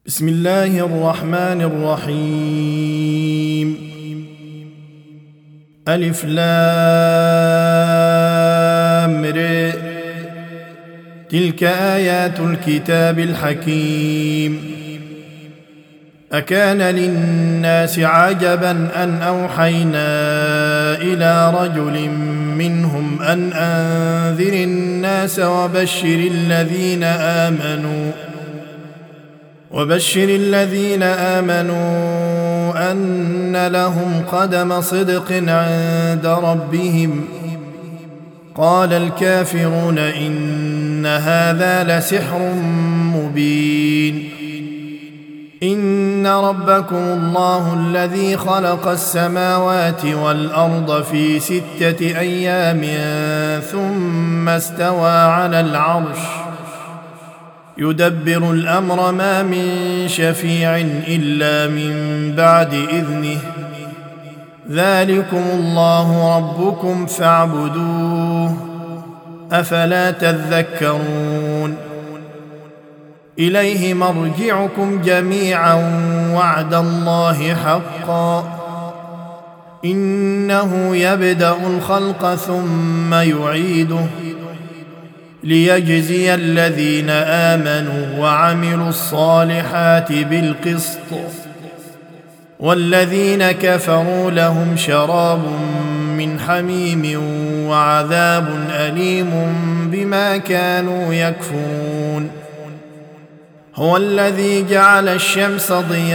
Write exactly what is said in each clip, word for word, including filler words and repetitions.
بسم الله الرحمن الرحيم. ألف لام ر. تلك آيات الكتاب الحكيم. أكان للناس عجبا أن أوحينا إلى رجل منهم أن أنذر الناس وبشر الذين آمنوا وبشر الذين آمنوا أن لهم قدم صدق عند ربهم. قال الكافرون إن هذا لسحر مبين. إن ربكم الله الذي خلق السماوات والأرض في ستة أيام ثم استوى على العرش يدبر الأمر ما من شفيع إلا من بعد إذنه. ذلكم الله ربكم فاعبدوه أفلا تذكرون. إليه مرجعكم جميعا وعد الله حقا. إنه يبدأ الخلق ثم يعيده ليجزي الذين آمنوا وعملوا الصالحات بالقسط والذين كفروا لهم شراب من حميم وعذاب أليم بما كانوا يكفرون. هو الذي جعل الشمس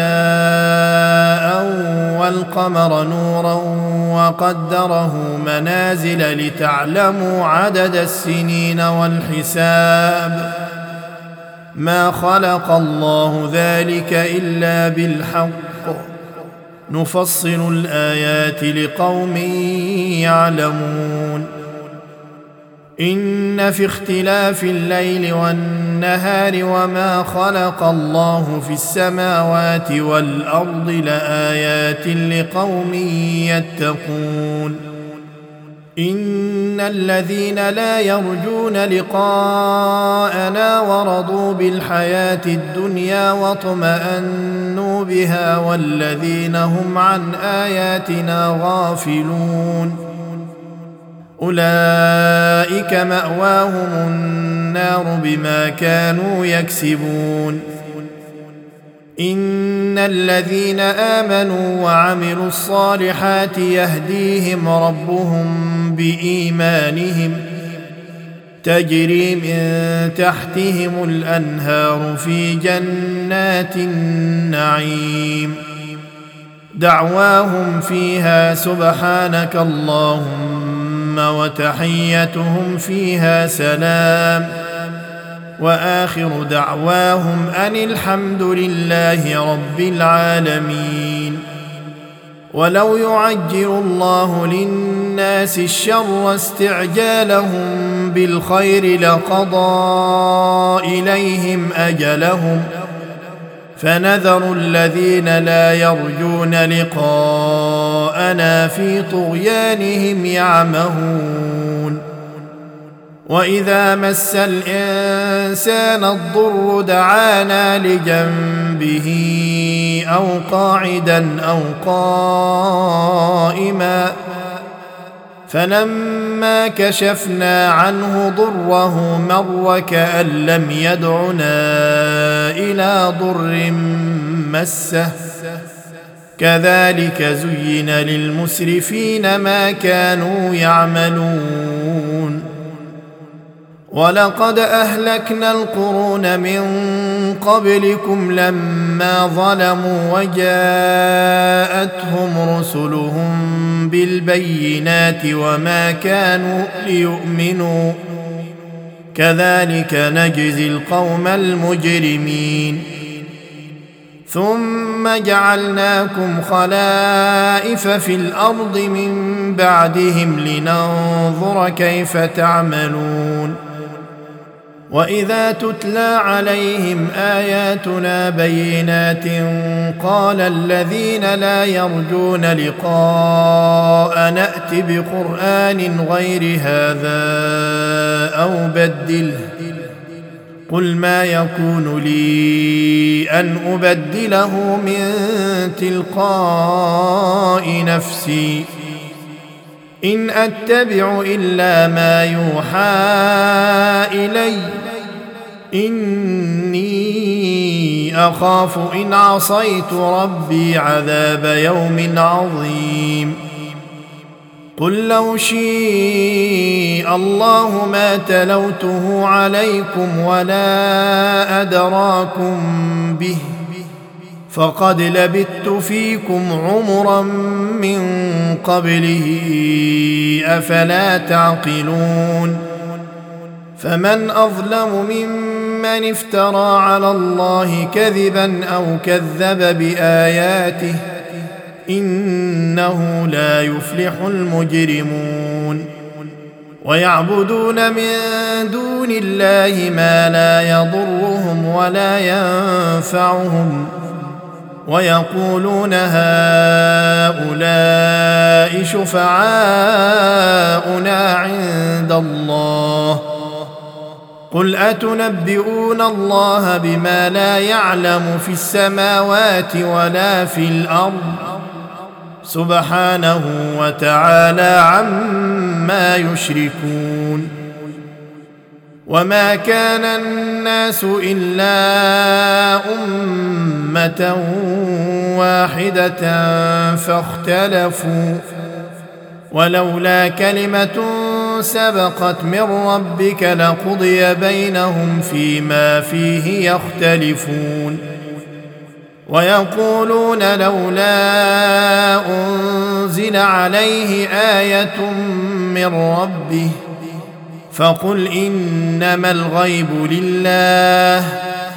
ضياء والقمر نورا وقدره منازل لتعلموا عدد السنين والحساب. ما خلق الله ذلك إلا بالحق نفصل الآيات لقوم يعلمون. إن في اختلاف الليل والنهار وما خلق الله في السماوات والأرض لآيات لقوم يتقون. إن الذين لا يرجون لقاءنا ورضوا بالحياة الدنيا واطمأنوا بها والذين هم عن آياتنا غافلون أولئك مأواهم النار بما كانوا يكسبون. إن الذين آمنوا وعملوا الصالحات يهديهم ربهم بإيمانهم تجري من تحتهم الأنهار في جنات النعيم دعواهم فيها سبحانك اللهم وتحيتهم فيها سلام وآخر دعواهم أن الحمد لله رب العالمين. ولو يعجل الله للناس الشر استعجالهم بالخير لقضى إليهم أجلهم فنذر الذين لا يرجون لقاءنا في طغيانهم يعمهون. وإذا مس الإنسان الضر دعانا لجنبه أو قاعدا أو قائما فلما كشفنا عنه ضره مر كأن لم يدعنا إلى ضر مسه كذلك زين للمسرفين ما كانوا يعملون. ولقد أهلكنا القرون من قبلكم لما ظلموا وجاءتهم رسلهم بالبينات وما كانوا ليؤمنوا كذلك نجزي القوم المجرمين. ثم جعلناكم خلائف في الأرض من بعدهم لننظر كيف تعملون. وإذا تتلى عليهم آياتنا بينات قال الذين لا يرجون لقاء نأت بقرآن غير هذا أو بدله قل ما يكون لي أن أبدله من تلقاء نفسي إن أتبع إلا ما يوحى إلي إني أخاف إن عصيت ربي عذاب يوم عظيم قل لو شاء الله ما تلوته عليكم ولا أدراكم به فقد لبثت فيكم عمرا من قبله أفلا تعقلون فمن أظلم ممن افترى على الله كذبا أو كذب بآياته إنه لا يفلح المجرمون ويعبدون من دون الله ما لا يضرهم ولا ينفعهم ويقولون هؤلاء شفعاؤنا عند الله قل أتنبئون الله بما لا يعلم في السماوات ولا في الأرض سبحانه وتعالى عما يشركون وما كان الناس إلا أمة واحدة فاختلفوا ولولا كلمة سبقت من ربك لقضي بينهم فيما فيه يختلفون ويقولون لولا أنزل عليه آية من ربه فقل إنما الغيب لله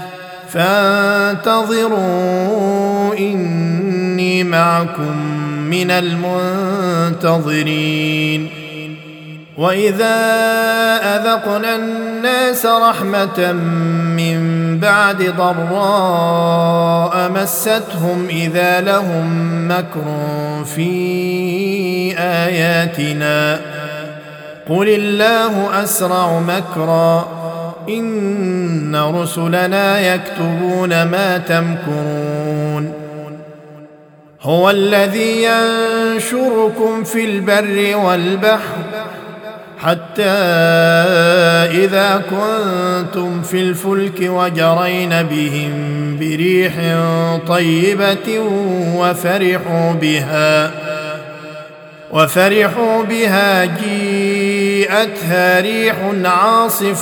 فانتظروا إني معكم من المنتظرين وإذا أذقنا الناس رحمة من بعد ضراء مستهم إذا لهم مكر في آياتنا قل الله أسرع مكرا إن رسلنا يكتبون ما تمكرون هو الذي ينشركم في البر والبحر حتى إذا كنتم في الفلك وجرين بهم بريح طيبة وفرحوا بها وفرحوا بها جيءتها ريح عاصف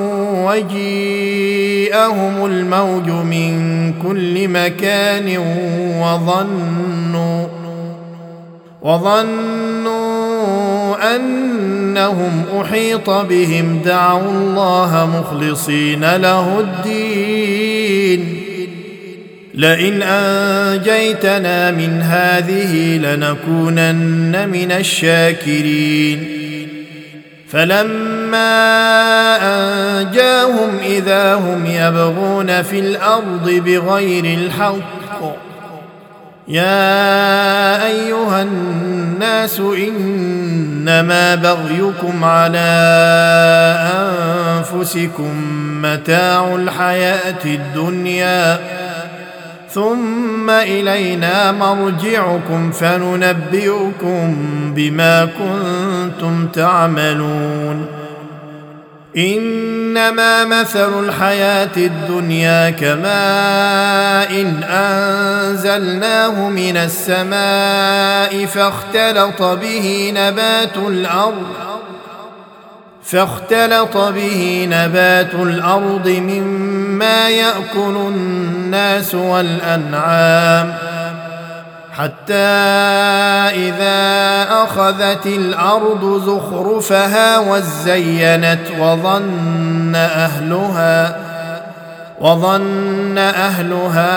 وجيءهم الموج من كل مكان وظنوا وظنوا أنهم أحيط بهم دعوا الله مخلصين له الدين لئن أنجيتنا من هذه لنكونن من الشاكرين فلما أنجاهم إذا هم يبغون في الأرض بغير الحق يا أيها الناس إنما بغيكم على أنفسكم متاع الحياة الدنيا ثم إلينا مرجعكم فننبئكم بما كنتم تعملون إنما مثل الحياة الدنيا كماء إن أنزلناه من السماء فاختلط به نبات الأرض فاختلط به نبات الأرض مما يأكل الناس والأنعام حتى إذا أخذت الأرض زخرفها وزينت وظن أهلها وظن أهلها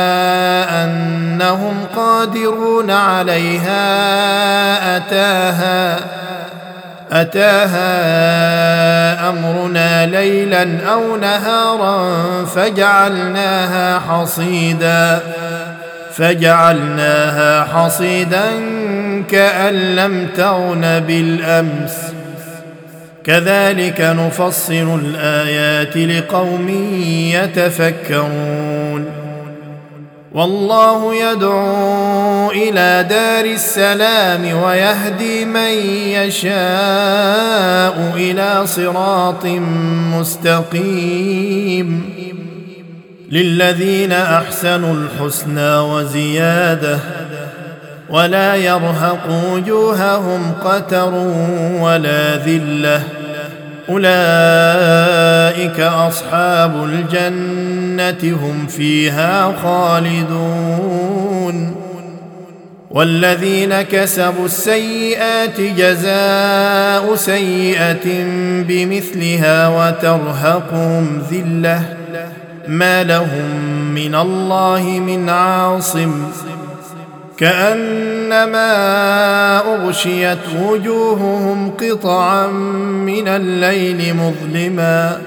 أنهم قادرون عليها أتاها أتاها أمرنا ليلا أو نهارا فجعلناها حصيدا فجعلناها حصيدا كأن لم تغن بالأمس كذلك نفصل الآيات لقوم يتفكرون. والله يدعو إلى دار السلام ويهدي من يشاء إلى صراط مستقيم. للذين أحسنوا الحسنى وزيادة ولا يرهق وجوههم قتر ولا ذلة أولئك أصحاب الجنة هم فيها خالدون. والذين كسبوا السيئات جزاء سيئة بمثلها وترهقهم ذلة ما لهم من الله من عاصم كأنما أغشيت وجوههم قطعا من الليل مظلما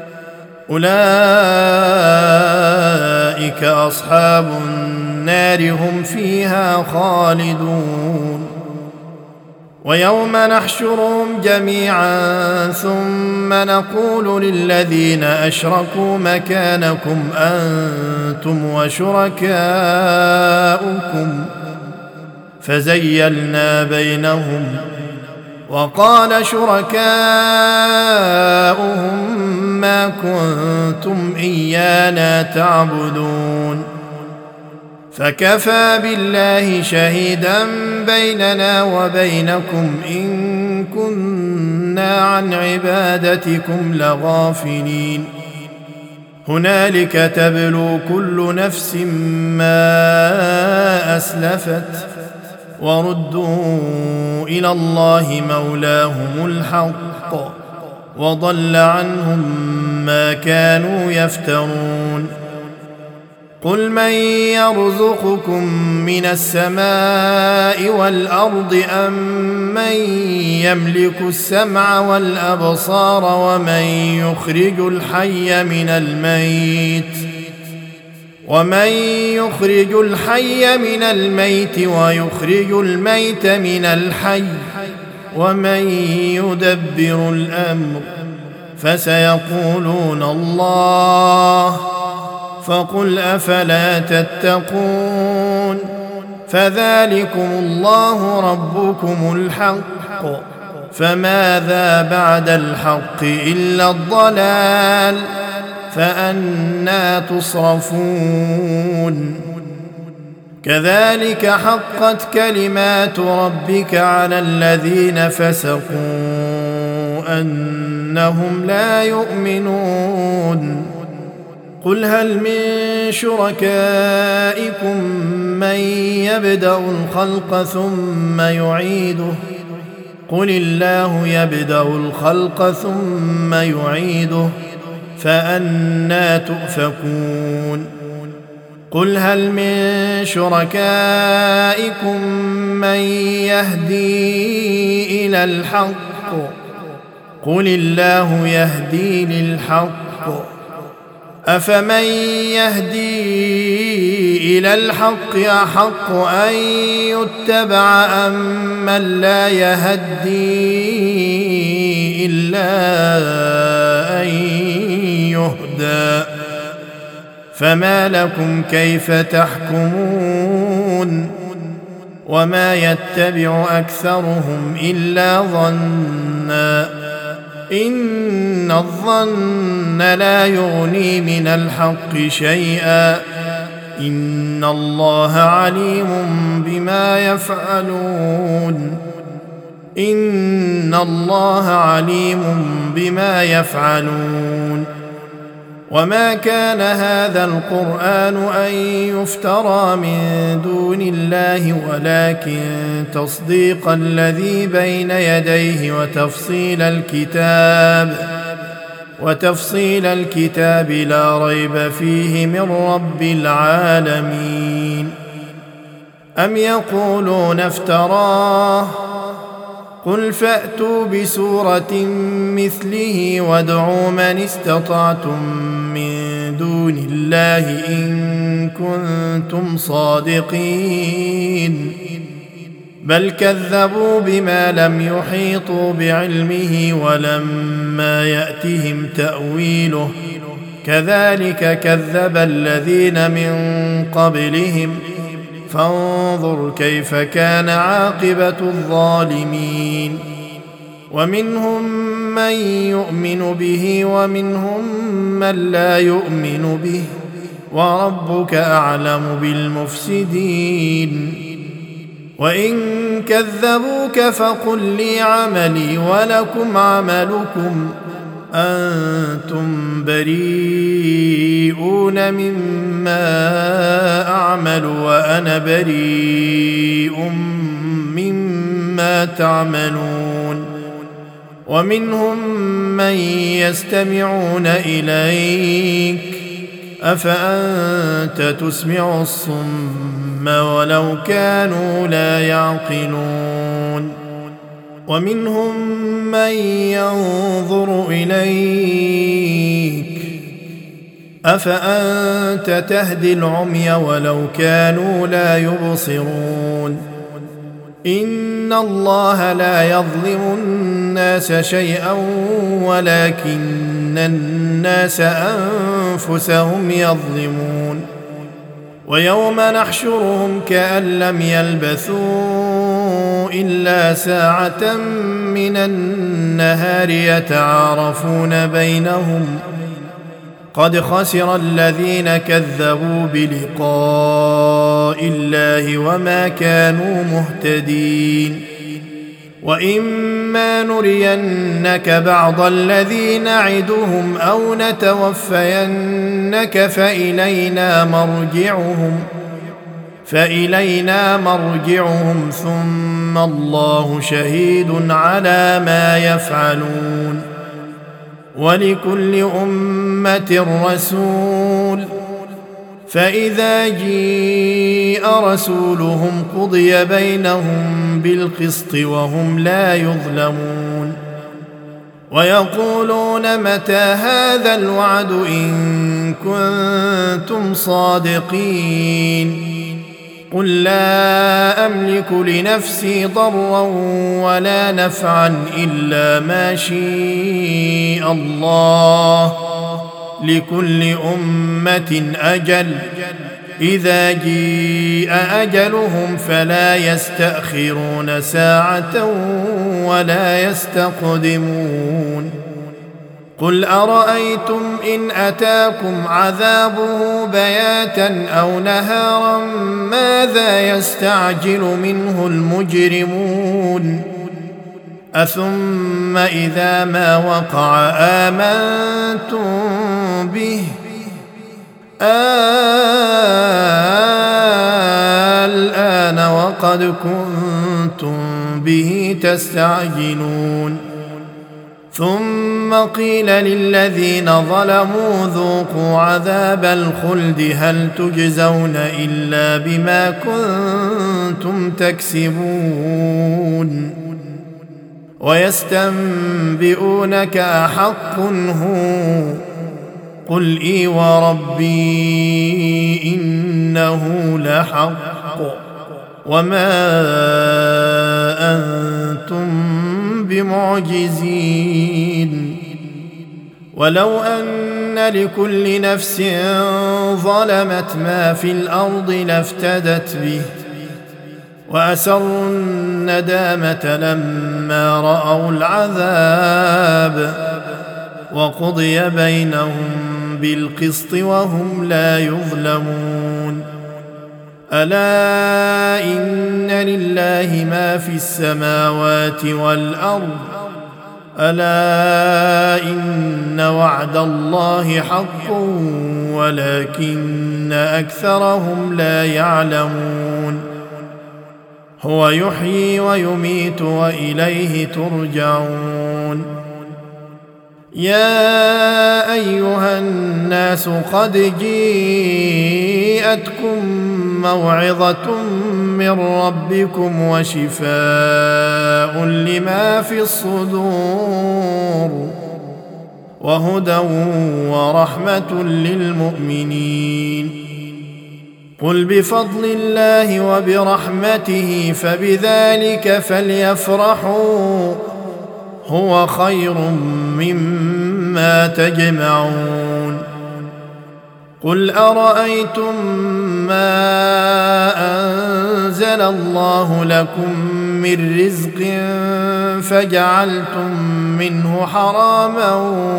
أولئك أصحاب النار هم فيها خالدون. ويوم نحشرهم جميعا ثم نقول للذين أشركوا مكانكم أنتم وشركاؤكم فزيلنا بينهم وقال شركاؤهم ما كنتم إيانا تعبدون فكفى بالله شهيدا بيننا وبينكم إن كنا عن عبادتكم لغافلين. هنالك تبلو كل نفس ما أسلفت وردوا إلى الله مولاهم الحق وضل عنهم ما كانوا يفترون. قل من يرزقكم من السماء والأرض أم من يملك السمع والأبصار ومن يخرج الحي من الميت ومن يخرج الحي من الميت ويخرج الميت من الحي ومن يدبر الأمر فسيقولون الله فقل أفلا تتقون. فذلكم الله ربكم الحق فماذا بعد الحق إلا الضلال فأنى تصرفون. كذلك حقت كلمات ربك على الذين فسقوا أنهم لا يؤمنون. قل هل من شركائكم من يبدأ الخلق ثم يعيده قل الله يبدأ الخلق ثم يعيده فأنى تؤفكون. قل هل من شركائكم من يهدي إلى الحق قل الله يهدي للحق أفمن يهدي إلى الحق أحق أن يتبع أم من لا يهدي إلا أن يهدى فما لكم كيف تحكمون. وما يتبع أكثرهم إلا ظنا إن الظن لا يغني من الحق شيئا إن الله عليم بما يفعلون. إن الله عليم بما يفعلون. وما كان هذا القرآن أن يفترى من دون الله ولكن تصديق الذي بين يديه وتفصيل الكتاب وتفصيل الكتاب لا ريب فيه من رب العالمين. أم يقولون افتراه قل فأتوا بسورة مثله وادعوا من استطعتم من دون الله إن كنتم صادقين بل كذبوا بما لم يحيطوا بعلمه ولما يأتهم تأويله كذلك كذب الذين من قبلهم فانظر كيف كان عاقبة الظالمين ومنهم من يؤمن به ومنهم من لا يؤمن به وربك أعلم بالمفسدين وإن كذبوك فقل لي عملي ولكم عملكم أنتم بريئون مما أعمل وأنا بريء مما تعملون ومنهم من يستمعون إليك أفأنت تسمع الصم ولو كانوا لا يعقلون ومنهم من ينظر إليك أفأنت تهدي العمي ولو كانوا لا يبصرون إن الله لا يظلم الناس شيئا ولكن الناس أنفسهم يظلمون ويوم نحشرهم كأن لم يلبثوا إلا ساعة من النهار يتعارفون بينهم قد خسر الذين كذبوا بلقاء الله وما كانوا مهتدين وإما نرينك بعض الذي نعدهم أو نتوفينك فإلينا مرجعهم فإلينا مرجعهم ثم الله شهيد على ما يفعلون ولكل أمة رسول فإذا جيء رسولهم قضي بينهم بالقسط وهم لا يظلمون ويقولون متى هذا الوعد إن كنتم صادقين قل لا أملك لنفسي ضرا ولا نفعا إلا ما شاء الله لكل أمة أجل إذا جيء أجلهم فلا يستأخرون ساعة ولا يستقدمون قل أرأيتم إن أتاكم عذابه بياتا أو نهارا ماذا يستعجل منه المجرمون أثم إذا ما وقع آمنتم به الآن وقد كنتم به تستعجلون ثم قيل للذين ظلموا ذوقوا عذاب الخلد هل تجزون إلا بما كنتم تكسبون ويستنبئونك أحق هو قل إي وربي إنه لحق وما أنتم بمعجزين ولو أن لكل نفس ظلمت ما في الأرض لافتدت به وأسروا الندامة لما رأوا العذاب وقضي بينهم بالقسط وهم لا يظلمون ألا إن لله ما في السماوات والأرض ألا إن وعد الله حق ولكن أكثرهم لا يعلمون هو يحيي ويميت وإليه ترجعون يا أيها الناس قد جيءتكم موعظة من ربكم وشفاء لما في الصدور وهدى ورحمة للمؤمنين قل بفضل الله وبرحمته فبذلك فليفرحوا هو خير مما تجمعون قل أرأيتم ما أنزل الله لكم من رزق فجعلتم منه حراما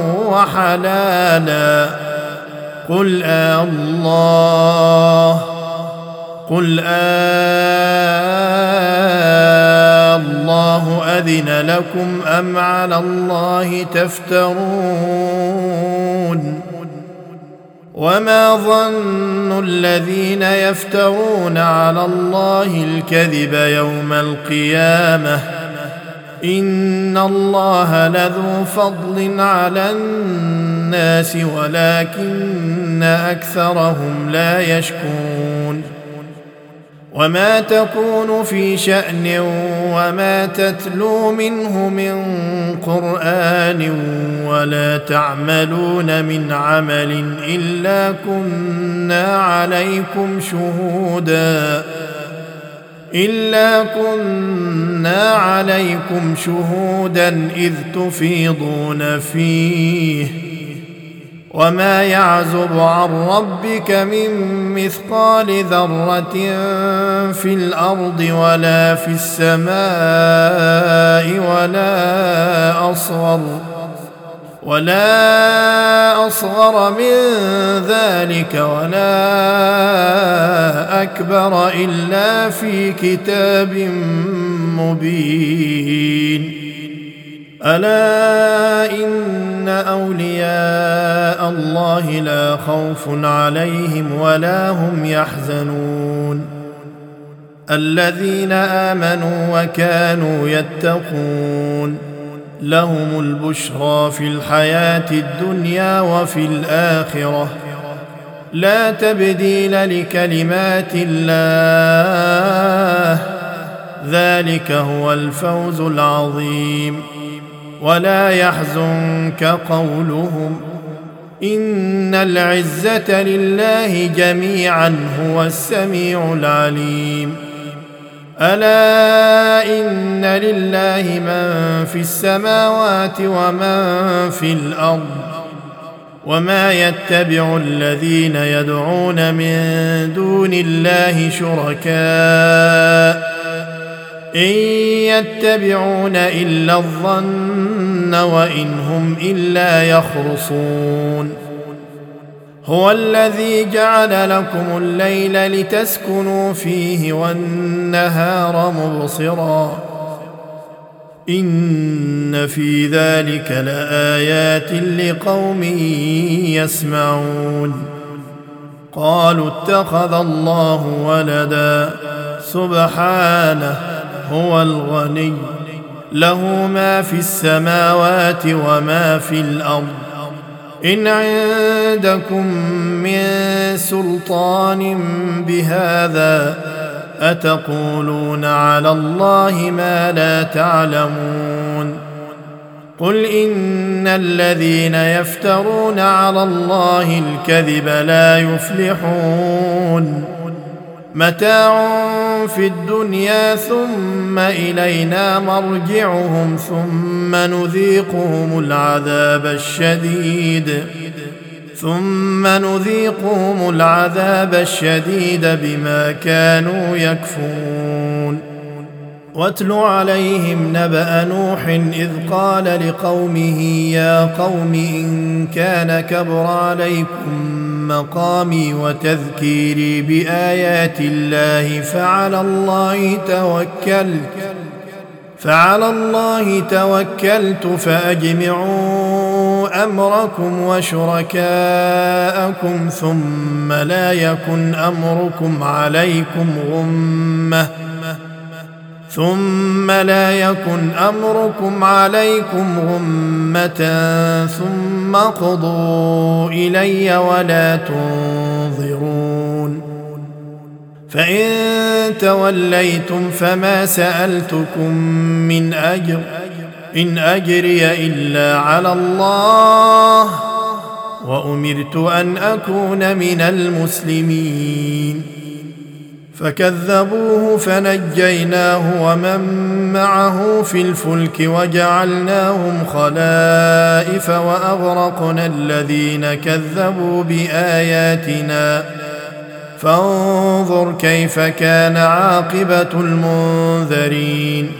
وحلالا قل آه الله قل آه الله أذن لكم أم على الله تفترون وما ظن الذين يفترون على الله الكذب يوم القيامة إن الله لذو فضل على الناس ولكن أكثرهم لا يشكرون وما تكون في شأن وما تتلو منه من قرآن ولا تعملون من عمل إلا كنا عليكم شهودا إلا كنا عليكم شهودا إذ تفيضون فيه وما يعزب عن ربك من مثقال ذرة في الأرض ولا في السماء ولا أصغر ولا أصغر من ذلك ولا أكبر إلا في كتاب مبين ألا إن أولياء الله لا خوف عليهم ولا هم يحزنون الذين آمنوا وكانوا يتقون لهم البشرى في الحياة الدنيا وفي الآخرة لا تبديل لكلمات الله ذلك هو الفوز العظيم ولا يحزنك قولهم إن العزة لله جميعا هو السميع العليم ألا إن لله من في السماوات ومن في الأرض وما يتبع الذين يدعون من دون الله شركاء إن يتبعون إلا الظن وإن هم إلا يخرصون هو الذي جعل لكم الليل لتسكنوا فيه والنهار مبصرا إن في ذلك لآيات لقوم يسمعون قالوا اتخذ الله ولدا سبحانه هو الغني له ما في السماوات وما في الأرض إن عندكم من سلطان بهذا أتقولون على الله ما لا تعلمون قل إن الذين يفترون على الله الكذب لا يفلحون متاع في الدنيا ثم إلينا مرجعهم ثم نذيقهم العذاب الشديد ثم نذيقهم العذاب الشديد بما كانوا يكفرون واتل عليهم نبأ نوح إذ قال لقومه يا قوم إن كان كبر عليكم مقامي وتذكيري بآيات الله فعلى الله توكلت فعلى الله توكلت فأجمعوا أمركم وشركاءكم ثم لا يكن أمركم عليكم غمة ثم لا يكن أمركم عليكم غمة ثم قضوا إلي ولا تنظرون فإن توليتم فما سألتكم من أجر إن أجري إلا على الله وأمرت أن أكون من المسلمين فكذبوه فنجيناه ومن معه في الفلك وجعلناهم خلائف وأغرقنا الذين كذبوا بآياتنا فانظر كيف كان عاقبة المنذرين.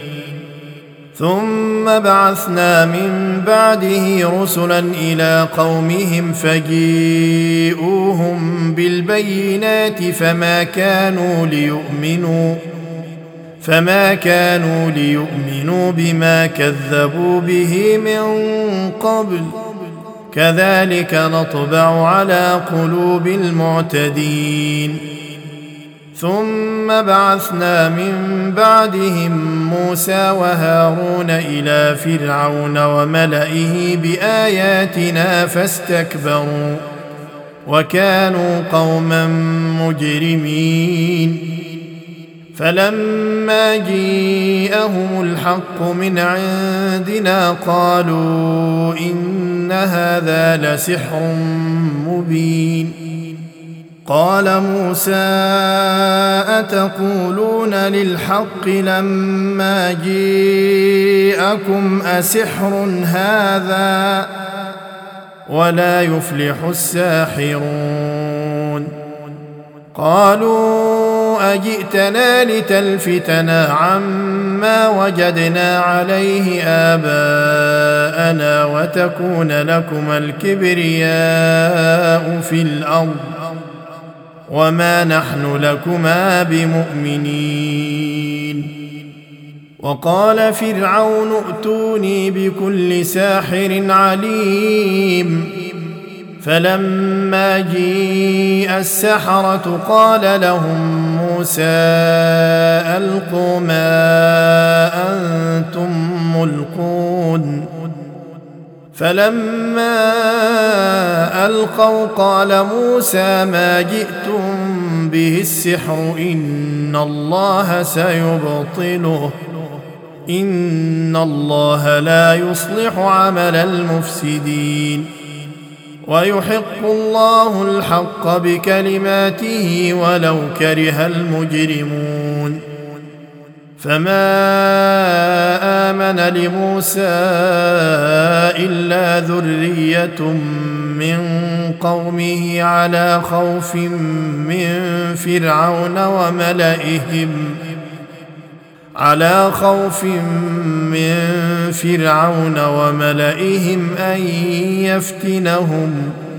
ثم بعثنا من بعده رسلا إلى قومهم فجيءوهم بالبينات فما كانوا ليؤمنوا فما كانوا ليؤمنوا بما كذبوا به من قبل كذلك نطبع على قلوب المعتدين. ثم بعثنا من بعدهم موسى وهارون إلى فرعون وملئه بآياتنا فاستكبروا وكانوا قوما مجرمين. فلما جيءهم الحق من عندنا قالوا إن هذا لسحر مبين. قال موسى أتقولون للحق لما جيءكم أسحر هذا ولا يفلح الساحرون. قالوا أجئتنا لتلفتنا عما وجدنا عليه آباءنا وتكون لكما الكبرياء في الأرض وما نحن لكما بمؤمنين. وقال فرعون ائتوني بكل ساحر عليم. فلما جيء السحرة قال لهم موسى ألقوا ما أنتم ملقون. فلما ألقوا قال موسى ما جئتم به السحر إن الله سيبطله إن الله لا يصلح عمل المفسدين ويحق الله الحق بكلماته ولو كره المجرمون. فما آمن لموسى إلا ذرية من قومه على خوف من فرعون وملئهم على خوف من فرعون وملئهم أن يفتنهم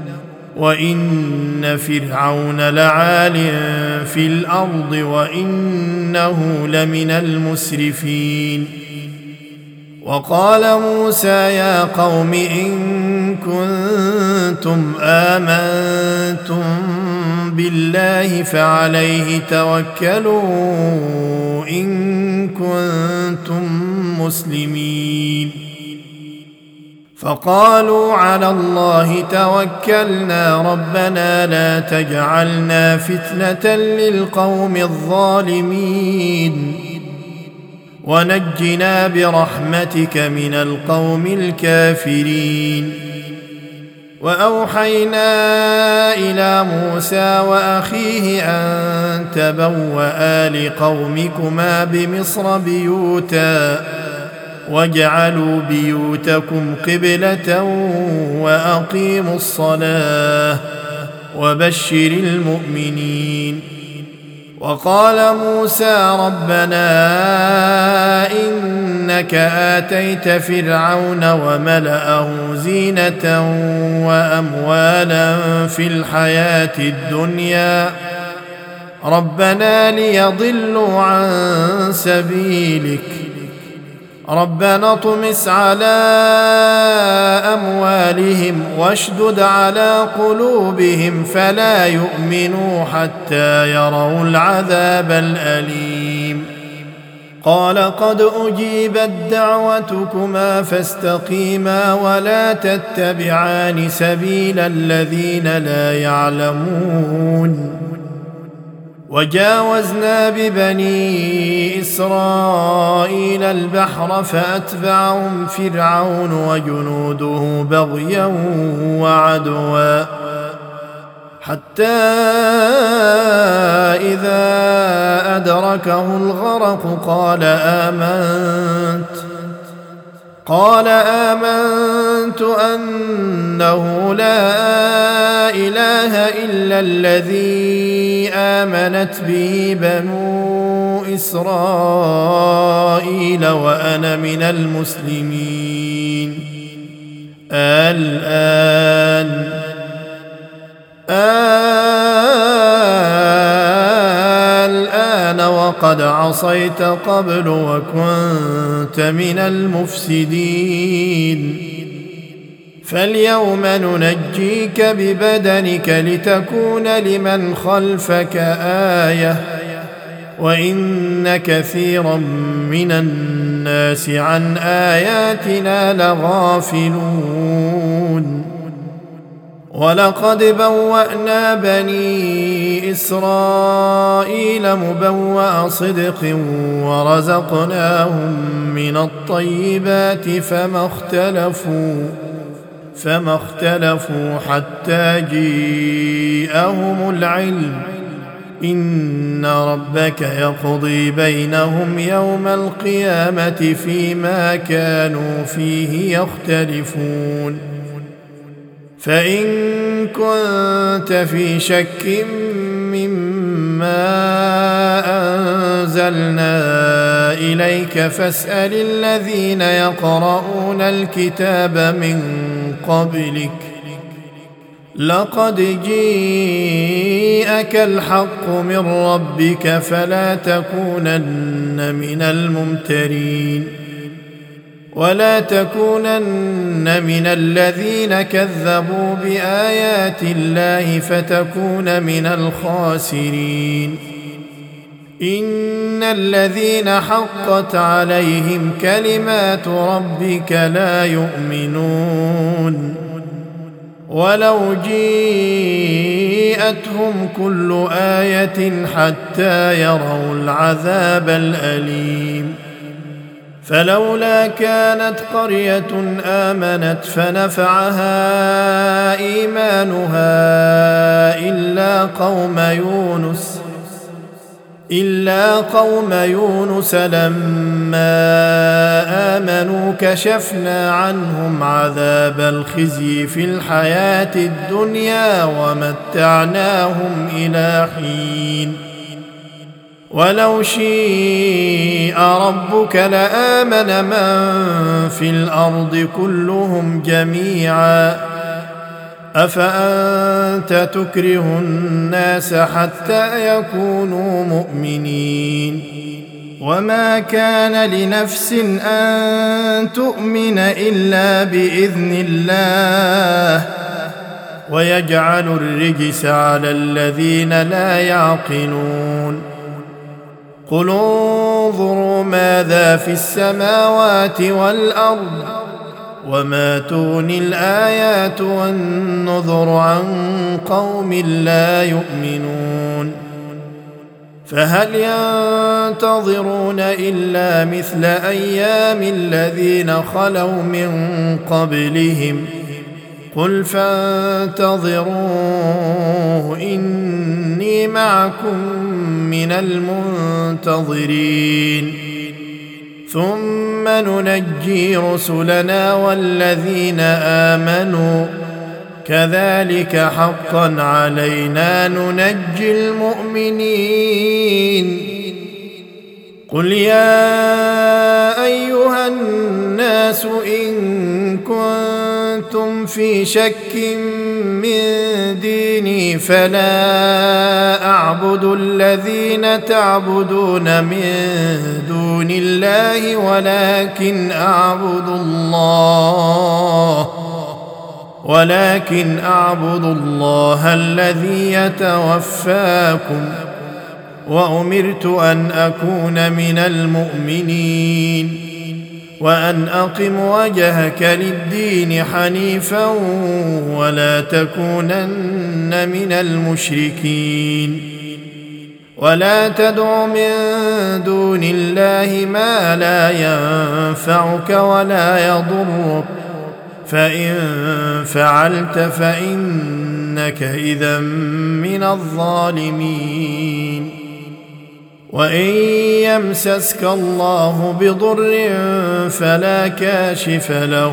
وإن فرعون لعال في الأرض وإنه لمن المسرفين. وقال موسى يا قوم إن كنتم آمنتم بالله فعليه توكلوا إن كنتم مسلمين. فقالوا على الله توكلنا ربنا لا تجعلنا فتنة للقوم الظالمين ونجنا برحمتك من القوم الكافرين. وأوحينا إلى موسى وأخيه أن تبوأ لقومكما بمصر بيوتا واجعلوا بيوتكم قبلة وأقيموا الصلاة وبشر المؤمنين. وقال موسى ربنا إنك آتيت فرعون وملأه زينة وأموالا في الحياة الدنيا ربنا ليضلوا عن سبيلك ربنا اطمس على أموالهم واشدد على قلوبهم فلا يؤمنوا حتى يروا العذاب الأليم. قال قد أجيبت دعوتكما فاستقيما ولا تتبعان سبيل الذين لا يعلمون. وجاوزنا ببني إسرائيل البحر فأتبعهم فرعون وجنوده بغيا وعدوا حتى إذا أدركه الغرق قال آمنت قال آمنت أنه لا إله إلا الذي آمنت به بنو إسرائيل وأنا من المسلمين. الآن الآن وقد عصيت قبل وكنت من المفسدين. فاليوم ننجيك ببدنك لتكون لمن خلفك آية وإن كثيرا من الناس عن آياتنا لغافلون. ولقد بوأنا بني إسرائيل مبوأ صدق ورزقناهم من الطيبات فما اختلفوا فما اختلفوا حتى جيءهم العلم إن ربك يقضي بينهم يوم القيامة فيما كانوا فيه يختلفون. فإن كنت في شك مما أنزلنا إليك فاسأل الذين يقرؤون الكتاب من قبلك لقد جيءك الحق من ربك فلا تكونن من الممترين ولا تكونن من الذين كذبوا بآيات الله فتكون من الخاسرين. إن الذين حقت عليهم كلمات ربك لا يؤمنون ولو جيءتهم كل آية حتى يروا العذاب الأليم. فلولا كانت قرية آمنت فنفعها إيمانها إلا قوم يونس إلا قوم يونس لما آمنوا كشفنا عنهم عذاب الخزي في الحياة الدنيا ومتعناهم إلى حين. ولو شيء ربك لآمن من في الأرض كلهم جميعا أفأنت تكره الناس حتى يكونوا مؤمنين. وما كان لنفس أن تؤمن إلا بإذن الله ويجعل الرجس على الذين لا يعقلون. قل انظروا ماذا في السماوات والأرض وما تغني الآيات والنذر عن قوم لا يؤمنون. فهل ينتظرون إلا مثل أيام الذين خلوا من قبلهم قل فانتظروا إني معكم من المنتظرين. ثم ننجي رسلنا والذين آمنوا كذلك حقا علينا ننجي المؤمنين. قل يا أيها الناس إن كنتم في شك من ديني فلا أعبد الذين تعبدون من دون الله ولكن أعبد الله ولكن أعبد الله الذي يتوفاكم وأمرت أن أكون من المؤمنين وأن أقم وجهك للدين حنيفا ولا تكونن من المشركين ولا تدع من دون الله ما لا ينفعك ولا يضرك فإن فعلت فإنك إذا من الظالمين. وإن يمسسك الله بضر فلا كاشف له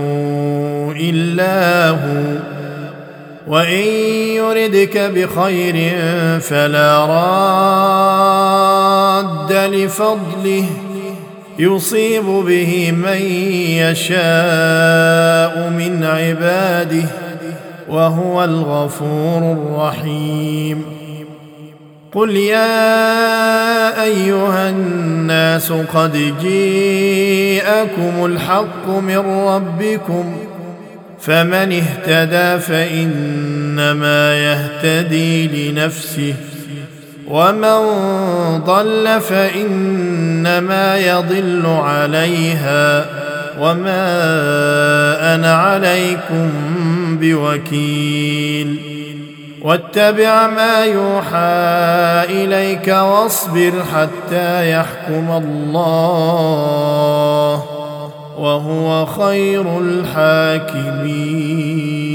إلا هو، وإن يردك بخير فلا راد لفضله يصيب به من يشاء من عباده وهو الغفور الرحيم. قل يا أيها الناس قد جاءكم الحق من ربكم، فمن اهتدى فإنما يهتدي لنفسه، ومن ضل فإنما يضل عليها، وما أنا عليكم بوكيل. واتبع ما يوحى إليك واصبر حتى يحكم الله، وهو خير الحاكمين.